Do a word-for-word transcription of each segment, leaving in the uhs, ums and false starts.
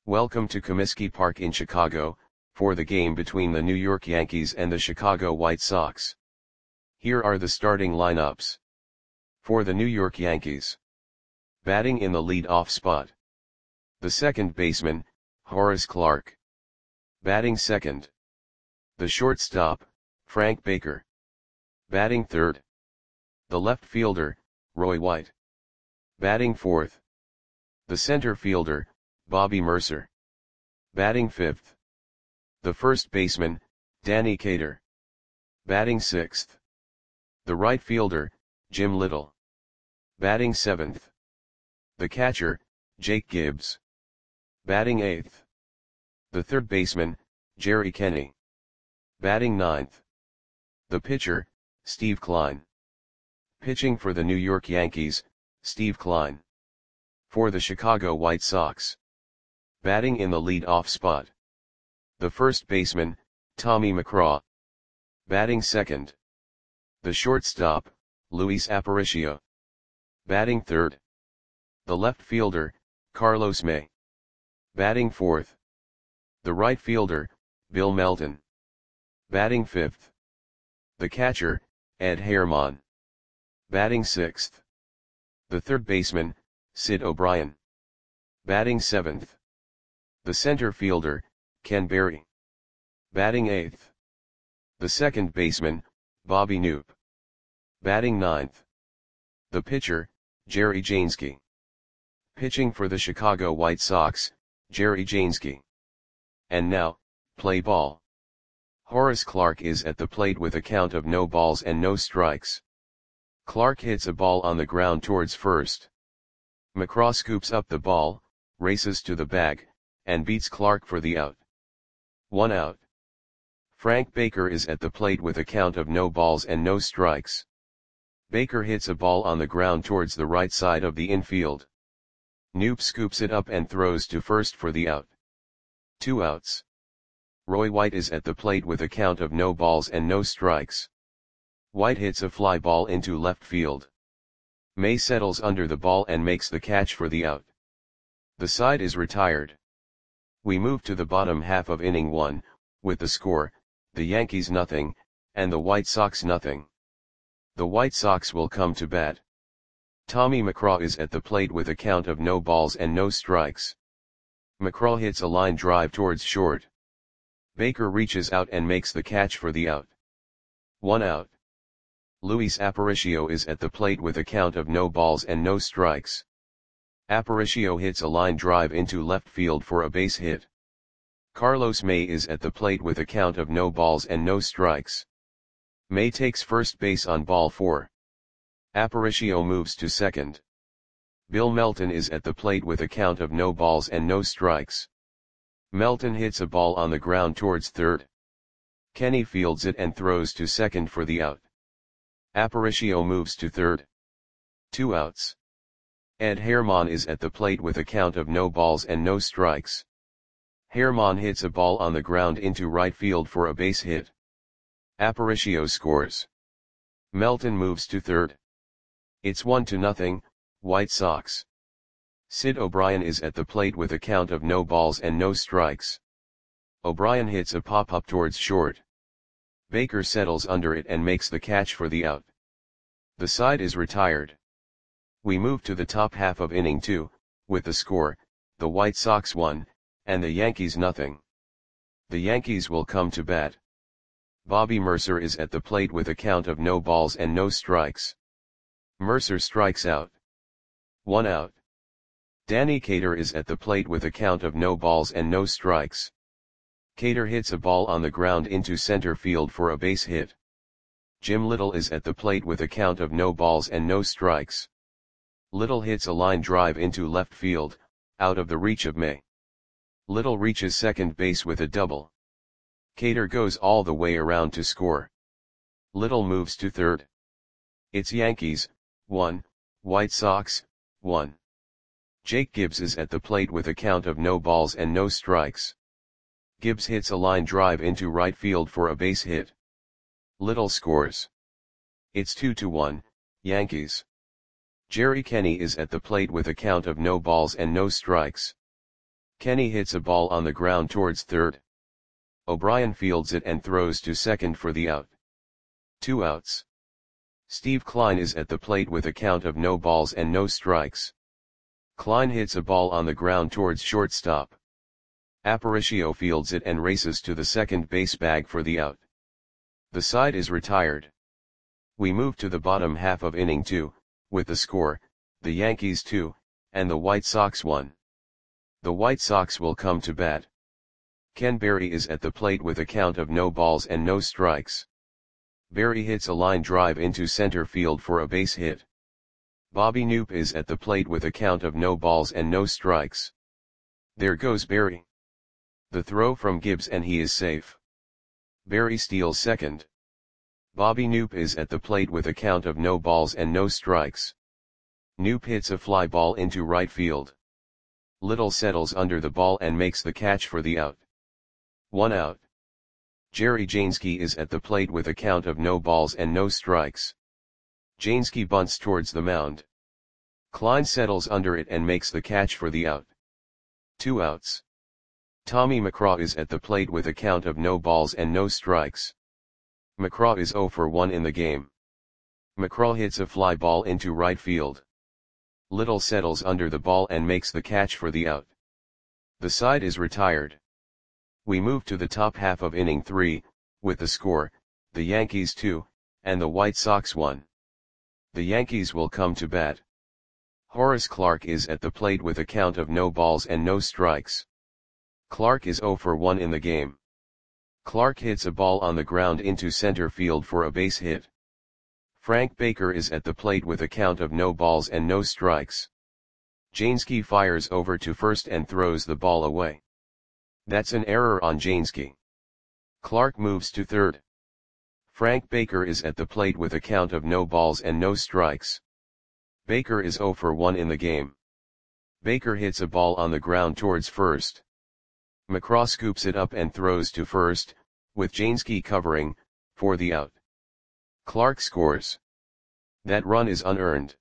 Welcome to Comiskey Park in Chicago, for the game between the New York Yankees and the Chicago White Sox. Here are the starting lineups. For the New York Yankees. Batting in the lead-off spot. The second baseman, Horace Clarke. Batting second. The shortstop, Frank Baker. Batting third. The left fielder, Roy White. Batting fourth. The center fielder, Bobby Murcer. Batting fifth. The first baseman, Danny Cater. Batting sixth. The right fielder, Jim Little. Batting seventh. The catcher, Jake Gibbs. Batting eighth. The third baseman, Jerry Kenney. Batting ninth. The pitcher, Steve Kline. Pitching for the New York Yankees, Steve Kline. For the Chicago White Sox. Batting in the lead-off spot. The first baseman, Tommy McGraw. Batting second. The shortstop, Luis Aparicio. Batting third. The left fielder, Carlos May. Batting fourth. The right fielder, Bill Melton. Batting fifth. The catcher, Ed Herman. Batting sixth. The third baseman, Sid O'Brien. Batting seventh. The center fielder, Ken Berry. Batting eighth. The second baseman, Bobby Knoop. Batting ninth. The pitcher, Jerry Jainski. Pitching for the Chicago White Sox, Jerry Jainski. And now, play ball. Horace Clarke is at the plate with a count of no balls and no strikes. Clarke hits a ball on the ground towards first. McGraw scoops up the ball, races to the bag, and beats Clarke for the out. One out. Frank Baker is at the plate with a count of no balls and no strikes. Baker hits a ball on the ground towards the right side of the infield. Knoop scoops it up and throws to first for the out. Two outs. Roy White is at the plate with a count of no balls and no strikes. White hits a fly ball into left field. May settles under the ball and makes the catch for the out. The side is retired. We move to the bottom half of inning one, with the score, the Yankees nothing, and the White Sox nothing. The White Sox will come to bat. Tommy McGraw is at the plate with a count of no balls and no strikes. McGraw hits a line drive towards short. Baker reaches out and makes the catch for the out. One out. Luis Aparicio is at the plate with a count of no balls and no strikes. Aparicio hits a line drive into left field for a base hit. Carlos May is at the plate with a count of no balls and no strikes. May takes first base on ball four. Aparicio moves to second. Bill Melton is at the plate with a count of no balls and no strikes. Melton hits a ball on the ground towards third. Kenney fields it and throws to second for the out. Aparicio moves to third. Two outs. Ed Herman is at the plate with a count of no balls and no strikes. Herman hits a ball on the ground into right field for a base hit. Aparicio scores. Melton moves to third. It's one to nothing, White Sox. Sid O'Brien is at the plate with a count of no balls and no strikes. O'Brien hits a pop-up towards short. Baker settles under it and makes the catch for the out. The side is retired. We move to the top half of inning two, with the score, the White Sox one, and the Yankees nothing. The Yankees will come to bat. Bobby Murcer is at the plate with a count of no balls and no strikes. Murcer strikes out. One out. Danny Cater is at the plate with a count of no balls and no strikes. Cater hits a ball on the ground into center field for a base hit. Jim Little is at the plate with a count of no balls and no strikes. Little hits a line drive into left field, out of the reach of May. Little reaches second base with a double. Cater goes all the way around to score. Little moves to third. It's Yankees, one, White Sox, one. Jake Gibbs is at the plate with a count of no balls and no strikes. Gibbs hits a line drive into right field for a base hit. Little scores. It's two to one, Yankees. Jerry Kenney is at the plate with a count of no balls and no strikes. Kenny hits a ball on the ground towards third. O'Brien fields it and throws to second for the out. Two outs. Steve Klein is at the plate with a count of no balls and no strikes. Klein hits a ball on the ground towards shortstop. Aparicio fields it and races to the second base bag for the out. The side is retired. We move to the bottom half of inning two, with the score, the Yankees two, and the White Sox one. The White Sox will come to bat. Ken Berry is at the plate with a count of no balls and no strikes. Berry hits a line drive into center field for a base hit. Bobby Knoop is at the plate with a count of no balls and no strikes. There goes Berry. The throw from Gibbs and he is safe. Berry steals second. Bobby Knoop is at the plate with a count of no balls and no strikes. Knoop hits a fly ball into right field. Little settles under the ball and makes the catch for the out. One out. Jerry Jainski is at the plate with a count of no balls and no strikes. Jainski bunts towards the mound. Klein settles under it and makes the catch for the out. Two outs. Tommy McCraw is at the plate with a count of no balls and no strikes. McCraw is zero for one in the game. McCraw hits a fly ball into right field. Little settles under the ball and makes the catch for the out. The side is retired. We move to the top half of inning three, with the score, the Yankees two, and the White Sox one. The Yankees will come to bat. Horace Clarke is at the plate with a count of no balls and no strikes. Clarke is zero for one in the game. Clarke hits a ball on the ground into center field for a base hit. Frank Baker is at the plate with a count of no balls and no strikes. Jainski fires over to first and throws the ball away. That's an error on Jainski. Clarke moves to third. Frank Baker is at the plate with a count of no balls and no strikes. Baker is zero for one in the game. Baker hits a ball on the ground towards first. McCraw scoops it up and throws to first, with Jainski covering, for the out. Clarke scores. That run is unearned.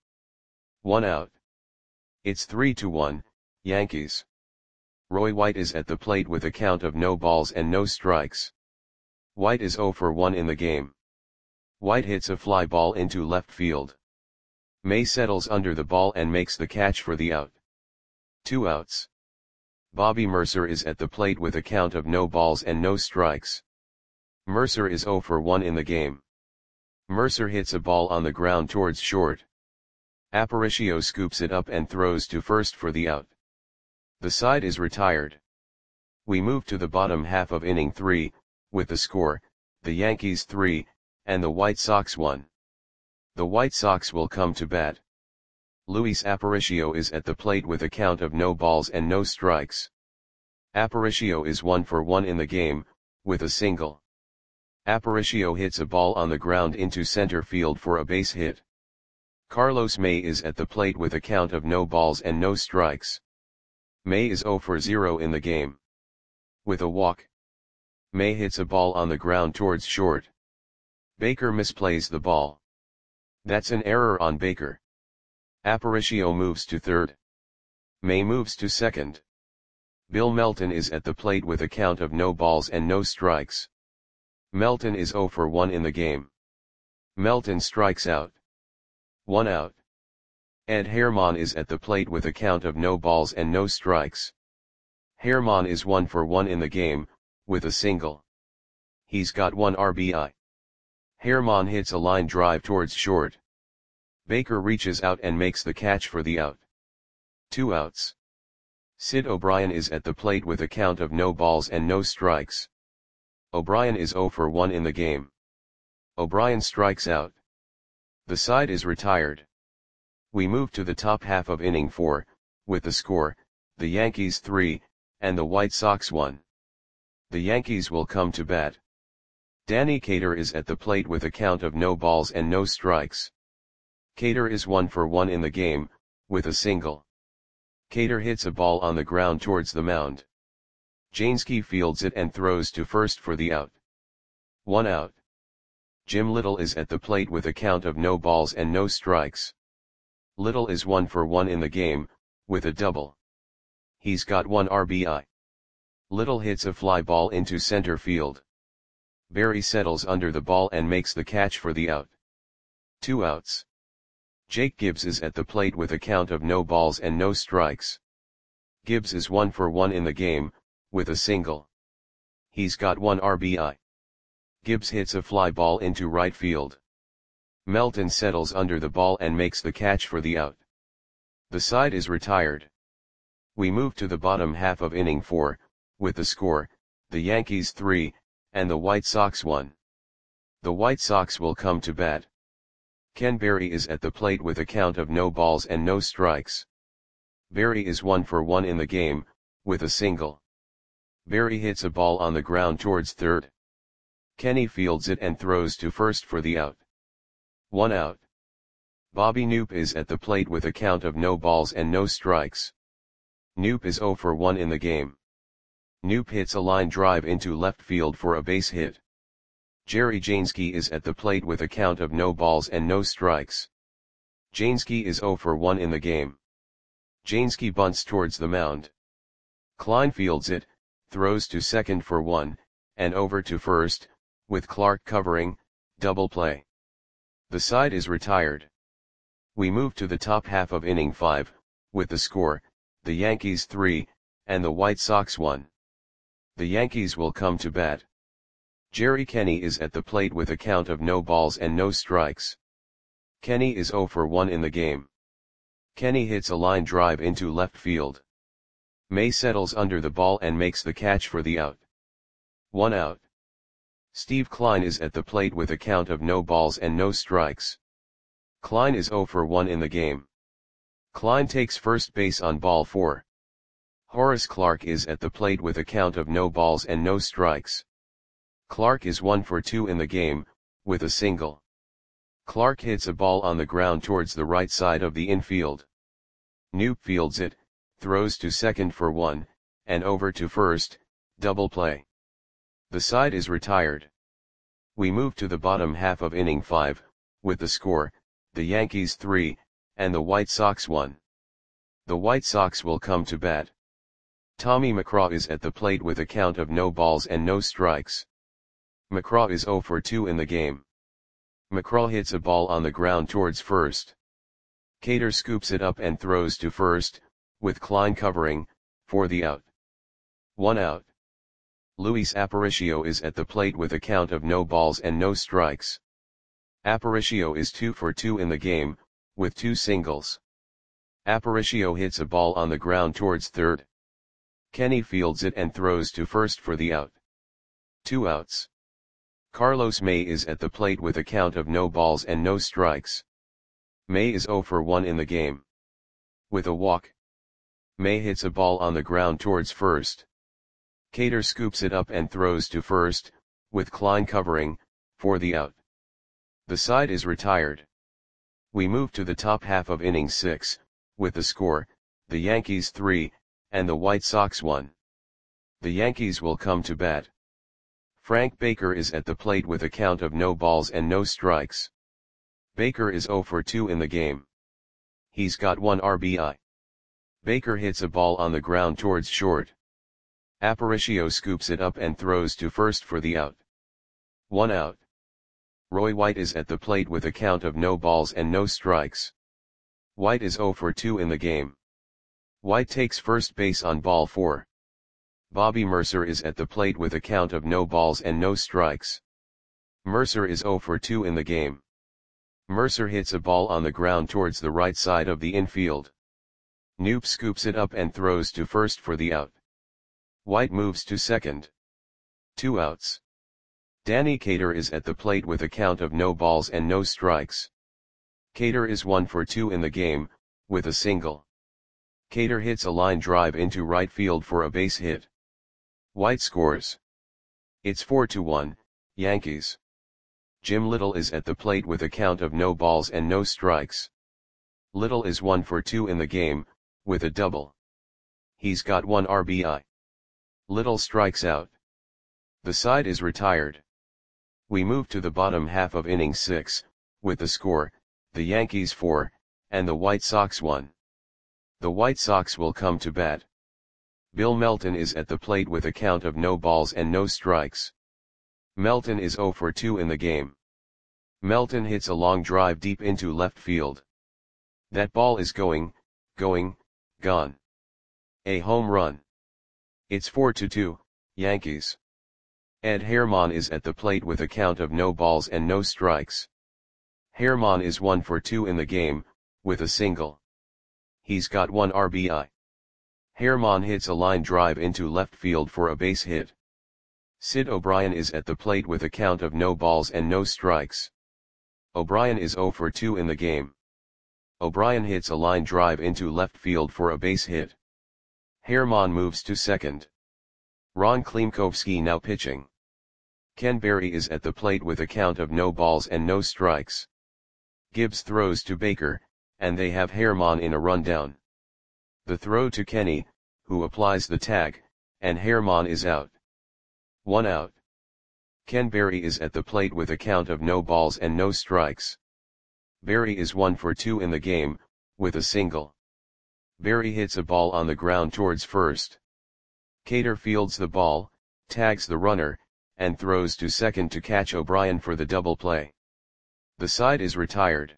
One out. It's three to one, Yankees. Roy White is at the plate with a count of no balls and no strikes. White is zero for one in the game. White hits a fly ball into left field. May settles under the ball and makes the catch for the out. Two outs. Bobby Mercer is at the plate with a count of no balls and no strikes. Mercer is zero for one in the game. Mercer hits a ball on the ground towards short. Aparicio scoops it up and throws to first for the out. The side is retired. We move to the bottom half of inning three, with the score, the Yankees three, and the White Sox one. The White Sox will come to bat. Luis Aparicio is at the plate with a count of no balls and no strikes. Aparicio is one for one in the game, with a single. Aparicio hits a ball on the ground into center field for a base hit. Carlos May is at the plate with a count of no balls and no strikes. May is zero for zero in the game. With a walk. May hits a ball on the ground towards short. Baker misplays the ball. That's an error on Baker. Aparicio moves to third. May moves to second. Bill Melton is at the plate with a count of no balls and no strikes. Melton is zero for one in the game. Melton strikes out. One out. Ed Herman is at the plate with a count of no balls and no strikes. Herman is one for one in the game, with a single. He's got one R B I. Herman hits a line drive towards short. Baker reaches out and makes the catch for the out. Two outs. Sid O'Brien is at the plate with a count of no balls and no strikes. O'Brien is zero for one in the game. O'Brien strikes out. The side is retired. We move to the top half of inning four, with the score, the Yankees three, and the White Sox one. The Yankees will come to bat. Danny Cater is at the plate with a count of no balls and no strikes. Cater is one for one in the game, with a single. Cater hits a ball on the ground towards the mound. Jainski fields it and throws to first for the out. One out. Jim Little is at the plate with a count of no balls and no strikes. Little is one for one in the game, with a double. He's got one R B I. Little hits a fly ball into center field. Berry settles under the ball and makes the catch for the out. Two outs. Jake Gibbs is at the plate with a count of no balls and no strikes. Gibbs is one for one in the game, with a single. He's got one R B I. Gibbs hits a fly ball into right field. Melton settles under the ball and makes the catch for the out. The side is retired. We move to the bottom half of inning four, with the score, the Yankees three, and the White Sox one. The White Sox will come to bat. Ken Berry is at the plate with a count of no balls and no strikes. Berry is one for one in the game, with a single. Berry hits a ball on the ground towards third. Kenny fields it and throws to first for the out. One out. Bobby Knoop is at the plate with a count of no balls and no strikes. Knoop is zero for one in the game. Knoop hits a line drive into left field for a base hit. Jerry Jainski is at the plate with a count of no balls and no strikes. Jainski is zero for one in the game. Jainski bunts towards the mound. Klein fields it, throws to second for one, and over to first, with Clark covering, double play. The side is retired. We move to the top half of inning five, with the score, the Yankees three, and the White Sox one. The Yankees will come to bat. Jerry Kenny is at the plate with a count of no balls and no strikes. Kenny is zero for one in the game. Kenny hits a line drive into left field. May settles under the ball and makes the catch for the out. One out. Steve Klein is at the plate with a count of no balls and no strikes. Klein is zero for one in the game. Klein takes first base on ball four. Horace Clarke is at the plate with a count of no balls and no strikes. Clarke is one for two in the game, with a single. Clarke hits a ball on the ground towards the right side of the infield. Knoop fields it, throws to second for one, and over to first, double play. The side is retired. We move to the bottom half of inning five, with the score, the Yankees three, and the White Sox one. The White Sox will come to bat. Tommy McCraw is at the plate with a count of no balls and no strikes. McCraw is zero for two in the game. McCraw hits a ball on the ground towards first. Cater scoops it up and throws to first, with Klein covering, for the out. One out. Luis Aparicio is at the plate with a count of no balls and no strikes. Aparicio is two for two in the game, with two singles. Aparicio hits a ball on the ground towards third. Kenny fields it and throws to first for the out. Two outs. Carlos May is at the plate with a count of no balls and no strikes. May is zero for one in the game. With a walk. May hits a ball on the ground towards first. Cater scoops it up and throws to first, with Klein covering, for the out. The side is retired. We move to the top half of inning six, with the score, the Yankees three, and the White Sox one. The Yankees will come to bat. Frank Baker is at the plate with a count of no balls and no strikes. Baker is zero for two in the game. He's got one R B I. Baker hits a ball on the ground towards short. Aparicio scoops it up and throws to first for the out. One out. Roy White is at the plate with a count of no balls and no strikes. White is zero for two in the game. White takes first base on ball four. Bobby Mercer is at the plate with a count of no balls and no strikes. Mercer is zero for two in the game. Mercer hits a ball on the ground towards the right side of the infield. Knoop scoops it up and throws to first for the out. White moves to second. Two outs. Danny Cater is at the plate with a count of no balls and no strikes. Cater is one for two in the game, with a single. Cater hits a line drive into right field for a base hit. White scores. It's four to one, Yankees. Jim Little is at the plate with a count of no balls and no strikes. Little is one for two in the game, with a double. He's got one R B I. Little strikes out. The side is retired. We move to the bottom half of inning six, with the score, the Yankees four, and the White Sox one. The White Sox will come to bat. Bill Melton is at the plate with a count of no balls and no strikes. Melton is zero for two in the game. Melton hits a long drive deep into left field. That ball is going, going, gone. A home run. It's four to two, Yankees. Ed Herman is at the plate with a count of no balls and no strikes. Herman is one for two in the game, with a single. He's got one R B I. Herman hits a line drive into left field for a base hit. Sid O'Brien is at the plate with a count of no balls and no strikes. O'Brien is zero for two in the game. O'Brien hits a line drive into left field for a base hit. Herman moves to second. Ron Klimkowski now pitching. Ken Berry is at the plate with a count of no balls and no strikes. Gibbs throws to Baker, and they have Herman in a rundown. The throw to Kenny, who applies the tag, and Herman is out. One out. Ken Berry is at the plate with a count of no balls and no strikes. Berry is one for two in the game, with a single. Berry hits a ball on the ground towards first. Cater fields the ball, tags the runner, and throws to second to catch O'Brien for the double play. The side is retired.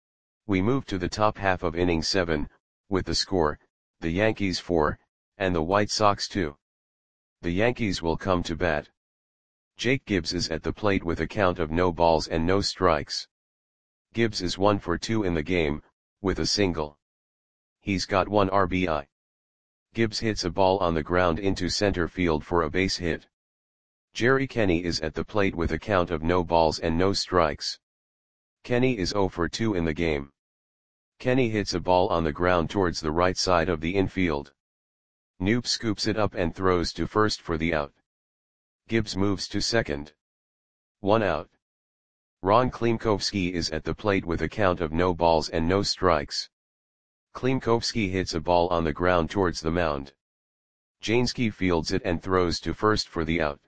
We move to the top half of inning seven, with the score, the Yankees four, and the White Sox two. The Yankees will come to bat. Jake Gibbs is at the plate with a count of no balls and no strikes. Gibbs is one for two in the game, with a single. He's got one R B I. Gibbs hits a ball on the ground into center field for a base hit. Jerry Kenny is at the plate with a count of no balls and no strikes. Kenny is zero for two in the game. Kenny hits a ball on the ground towards the right side of the infield. Knoop scoops it up and throws to first for the out. Gibbs moves to second. One out. Ron Klimkowski is at the plate with a count of no balls and no strikes. Klimkowski hits a ball on the ground towards the mound. Jainski fields it and throws to first for the out.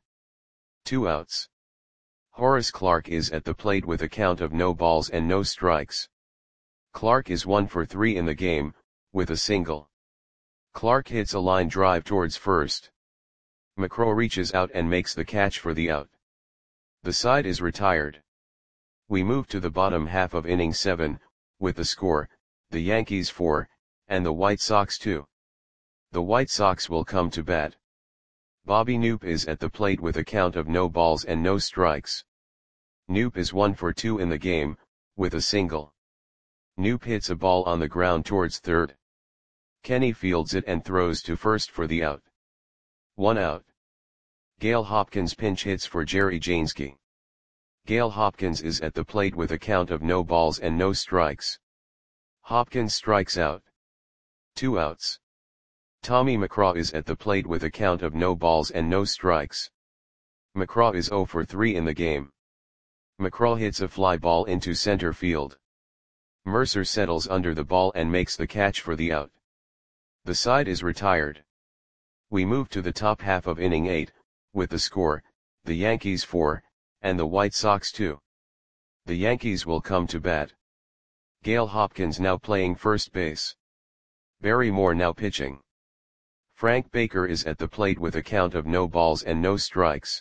Two outs. Horace Clarke is at the plate with a count of no balls and no strikes. Clarke is one for three in the game, with a single. Clarke hits a line drive towards first. McCrow reaches out and makes the catch for the out. The side is retired. We move to the bottom half of inning seven, with the score, the Yankees four, and the White Sox two. The White Sox will come to bat. Bobby Knoop is at the plate with a count of no balls and no strikes. Knoop is one for two in the game, with a single. Knoop hits a ball on the ground towards third. Kenny fields it and throws to first for the out. One out. Gale Hopkins pinch hits for Jerry Jainski. Gale Hopkins is at the plate with a count of no balls and no strikes. Hopkins strikes out. Two outs. Tommy McCraw is at the plate with a count of no balls and no strikes. McCraw is zero for three in the game. McCraw hits a fly ball into center field. Mercer settles under the ball and makes the catch for the out. The side is retired. We move to the top half of inning eight, with the score, the Yankees four, and the White Sox two. The Yankees will come to bat. Gale Hopkins now playing first base. Barry Moore now pitching. Frank Baker is at the plate with a count of no balls and no strikes.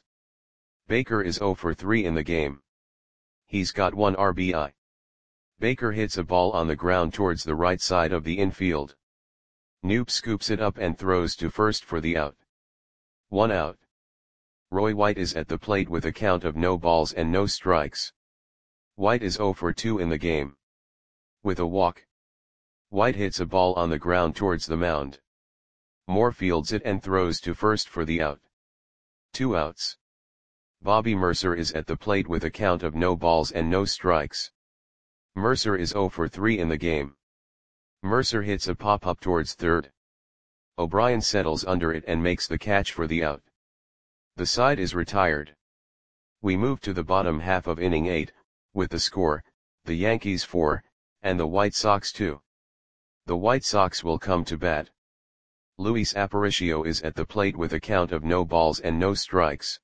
Baker is zero for three in the game. He's got one R B I. Baker hits a ball on the ground towards the right side of the infield. Knoop scoops it up and throws to first for the out. One out. Roy White is at the plate with a count of no balls and no strikes. White is zero for two in the game. With a walk. White hits a ball on the ground towards the mound. Moore fields it and throws to first for the out. Two outs. Bobby Mercer is at the plate with a count of no balls and no strikes. Mercer is zero for three in the game. Mercer hits a pop-up towards third. O'Brien settles under it and makes the catch for the out. The side is retired. We move to the bottom half of inning eight, with the score, the Yankees four, and the White Sox two. The White Sox will come to bat. Luis Aparicio is at the plate with a count of no balls and no strikes.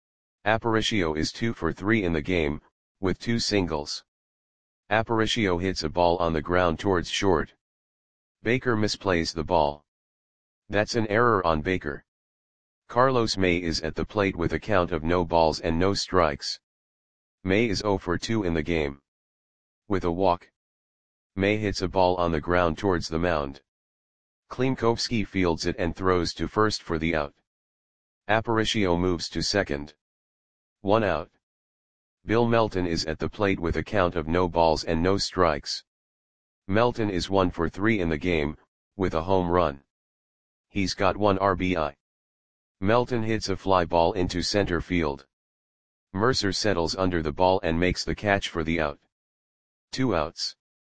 Aparicio is two for three in the game, with two singles. Aparicio hits a ball on the ground towards short. Baker misplays the ball. That's an error on Baker. Carlos May is at the plate with a count of no balls and no strikes. May is zero for two in the game. With a walk, May hits a ball on the ground towards the mound. Klimkowski fields it and throws to first for the out. Aparicio moves to second. One out. Bill Melton is at the plate with a count of no balls and no strikes. Melton is one for three in the game, with a home run. He's got one R B I. Melton hits a fly ball into center field. Mercer settles under the ball and makes the catch for the out. Two outs.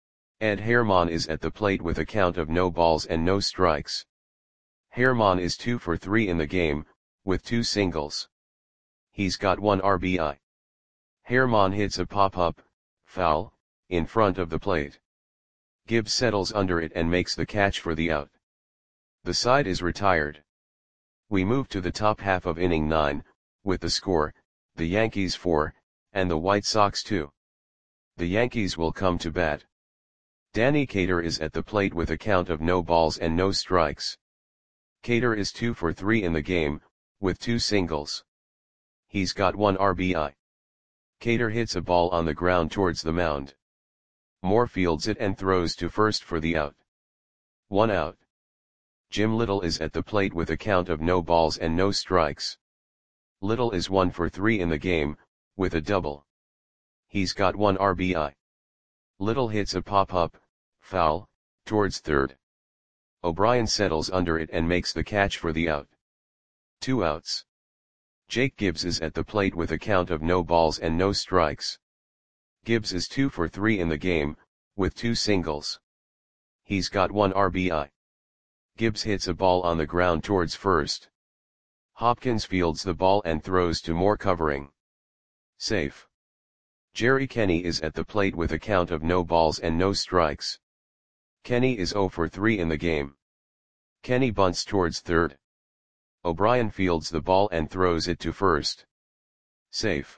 Ed Herman is at the plate with a count of no balls and no strikes. Herman is two for three in the game, with two singles. He's got one R B I. Herman hits a pop-up, foul, in front of the plate. Gibbs settles under it and makes the catch for the out. The side is retired. We move to the top half of inning nine, with the score, the Yankees four, and the White Sox two. The Yankees will come to bat. Danny Cater is at the plate with a count of no balls and no strikes. Cater is two for three in the game, with two singles. He's got one R B I. Cater hits a ball on the ground towards the mound. Moore fields it and throws to first for the out. One out. Jim Little is at the plate with a count of no balls and no strikes. Little is one for three in the game, with a double. He's got one R B I. Little hits a pop-up, foul, towards third. O'Brien settles under it and makes the catch for the out. Two outs. Jake Gibbs is at the plate with a count of no balls and no strikes. Gibbs is two for three in the game, with two singles. He's got one R B I. Gibbs hits a ball on the ground towards first. Hopkins fields the ball and throws to Moore covering. Safe. Jerry Kenny is at the plate with a count of no balls and no strikes. Kenny is zero for three in the game. Kenny bunts towards third. O'Brien fields the ball and throws it to first. Safe.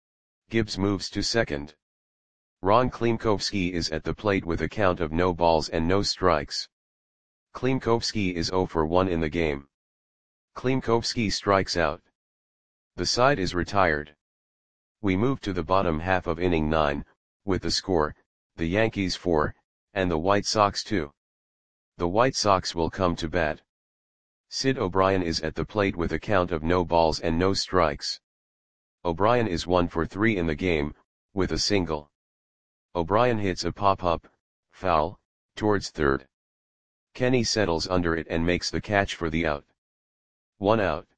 Gibbs moves to second. Ron Klimkowski is at the plate with a count of no balls and no strikes. Klimkowski is zero for one in the game. Klimkowski strikes out. The side is retired. We move to the bottom half of inning nine, with the score, the Yankees four, and the White Sox two. The White Sox will come to bat. Sid O'Brien is at the plate with a count of no balls and no strikes. O'Brien is one for three in the game, with a single. O'Brien hits a pop-up, foul, towards third. Kenny settles under it and makes the catch for the out. One out.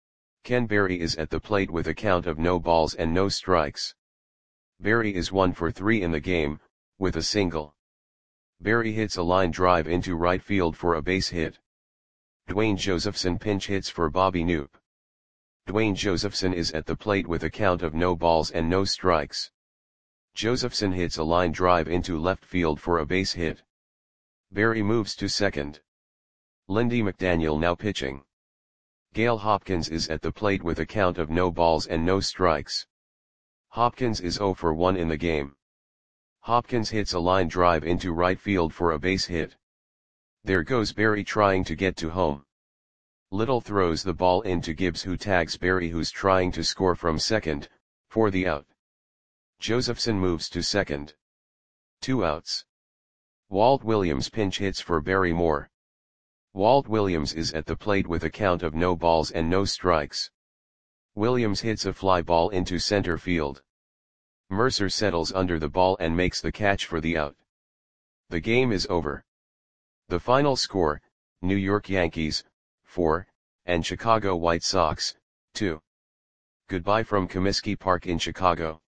Ken Berry is at the plate with a count of no balls and no strikes. Berry is one for three in the game, with a single. Berry hits a line drive into right field for a base hit. Dwayne Josephson pinch hits for Bobby Knoop. Dwayne Josephson is at the plate with a count of no balls and no strikes. Josephson hits a line drive into left field for a base hit. Berry moves to second. Lindy McDaniel now pitching. Gale Hopkins is at the plate with a count of no balls and no strikes. Hopkins is zero for one in the game. Hopkins hits a line drive into right field for a base hit. There goes Berry trying to get to home. Little throws the ball into Gibbs, who tags Berry, who's trying to score from second, for the out. Josephson moves to second. Two outs. Walt Williams pinch hits for Barry Moore. Walt Williams is at the plate with a count of no balls and no strikes. Williams hits a fly ball into center field. Mercer settles under the ball and makes the catch for the out. The game is over. The final score, New York Yankees, four, and Chicago White Sox, two. Goodbye from Comiskey Park in Chicago.